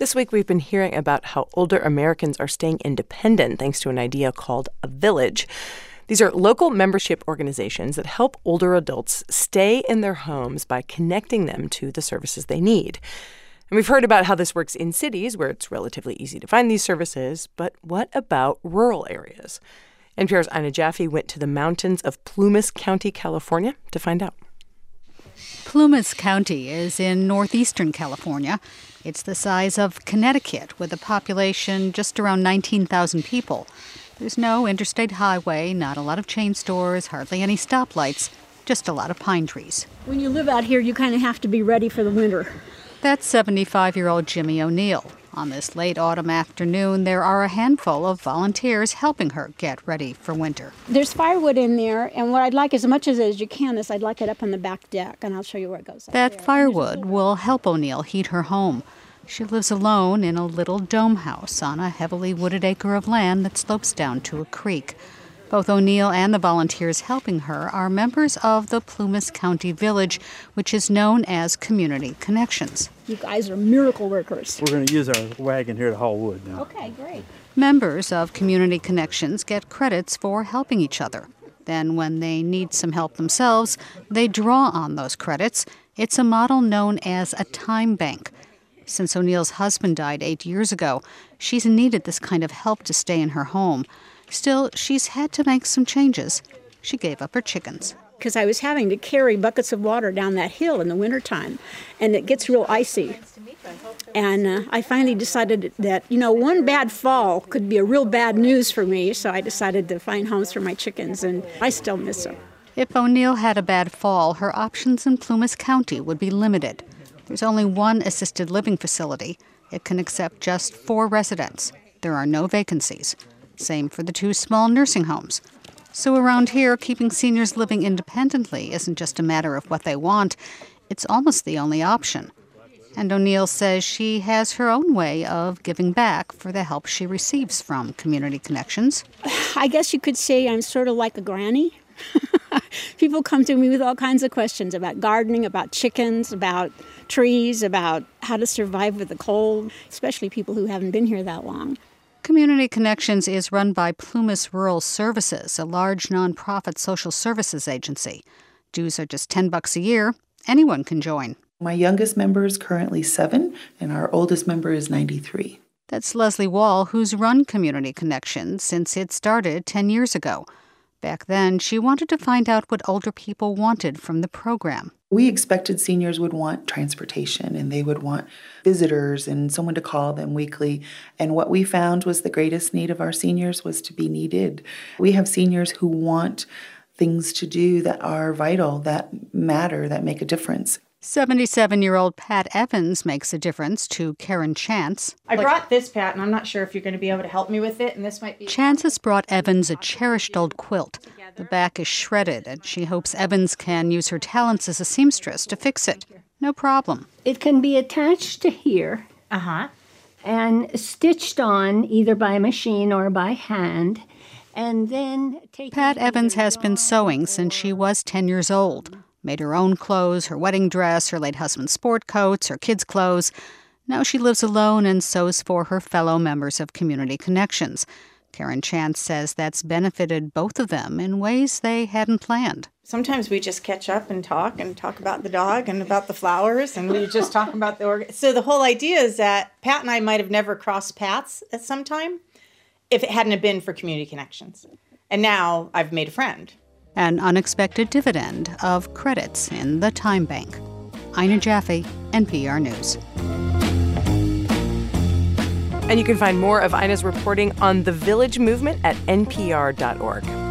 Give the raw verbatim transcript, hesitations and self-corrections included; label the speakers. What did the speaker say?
Speaker 1: This week, we've been hearing about how older Americans are staying independent thanks to an idea called a village. These are local membership organizations that help older adults stay in their homes by connecting them to the services they need. And we've heard about how this works in cities where it's relatively easy to find these services, but what about rural areas? N P R's Ina Jaffe went to the mountains of Plumas County, California, to find out.
Speaker 2: Plumas County is in northeastern California. It's the size of Connecticut, with a population just around nineteen thousand people. There's no interstate highway, not a lot of chain stores, hardly any stoplights, just a lot of pine trees.
Speaker 3: When you live out here, you kind of have to be ready for the winter.
Speaker 2: That's seventy-five-year-old Jimmy O'Neill. On this late autumn afternoon, there are a handful of volunteers helping her get ready for winter.
Speaker 3: There's firewood in there, and what I'd like, as much as, as you can, is I'd like it up on the back deck, and I'll show you where it goes.
Speaker 2: That firewood will help O'Neill heat her home. She lives alone in a little dome house on a heavily wooded acre of land that slopes down to a creek. Both O'Neill and the volunteers helping her are members of the Plumas County Village, which is known as Community Connections.
Speaker 3: You guys are miracle workers.
Speaker 4: We're going to use our wagon here to haul wood now.
Speaker 3: Okay, great.
Speaker 2: Members of Community Connections get credits for helping each other. Then, when they need some help themselves, they draw on those credits. It's a model known as a time bank. Since O'Neill's husband died eight years ago, she's needed this kind of help to stay in her home. Still, she's had to make some changes. She gave up her chickens.
Speaker 3: Because I was having to carry buckets of water down that hill in the wintertime, and it gets real icy. And uh, I finally decided that, you know, one bad fall could be a real bad news for me, so I decided to find homes for my chickens, and I still miss them.
Speaker 2: If O'Neill had a bad fall, her options in Plumas County would be limited. There's only one assisted living facility. It can accept just four residents. There are no vacancies. Same for the two small nursing homes. So around here, keeping seniors living independently isn't just a matter of what they want. It's almost the only option. And O'Neill says she has her own way of giving back for the help she receives from Community Connections.
Speaker 3: I guess you could say I'm sort of like a granny. People come to me with all kinds of questions about gardening, about chickens, about trees, about how to survive with the cold, especially people who haven't been here that long.
Speaker 2: Community Connections is run by Plumas Rural Services, a large nonprofit social services agency. Dues are just ten bucks a year. Anyone can join.
Speaker 5: My youngest member is currently seven, and our oldest member is ninety-three.
Speaker 2: That's Leslie Wall, who's run Community Connections since it started ten years ago. Back then, she wanted to find out what older people wanted from the program.
Speaker 5: We expected seniors would want transportation, and they would want visitors and someone to call them weekly. And what we found was the greatest need of our seniors was to be needed. We have seniors who want things to do that are vital, that matter, that make a difference.
Speaker 2: seventy-seven-year-old Pat Evans makes a difference to Karen Chance.
Speaker 6: I brought this, Pat, and I'm not sure if you're going to be able to help me with it, and this might be...
Speaker 2: Chance has brought Evans a cherished old quilt. The back is shredded, and she hopes Evans can use her talents as a seamstress to fix it. No problem.
Speaker 7: It can be attached to here.
Speaker 6: Uh-huh.
Speaker 7: And stitched on either by machine or by hand. And then...
Speaker 2: Pat Evans has been sewing since she was ten years old. Made her own clothes, her wedding dress, her late husband's sport coats, her kids' clothes. Now she lives alone and sews for her fellow members of Community Connections. Karen Chance says that's benefited both of them in ways they hadn't planned.
Speaker 6: Sometimes we just catch up and talk and talk about the dog and about the flowers, and we just talk about the organ. So the whole idea is that Pat and I might have never crossed paths at some time if it hadn't have been for Community Connections. And now I've made a friend.
Speaker 2: An unexpected dividend of credits in the time bank. Ina Jaffe, N P R News.
Speaker 1: And you can find more of Ina's reporting on the Village movement at N P R dot org.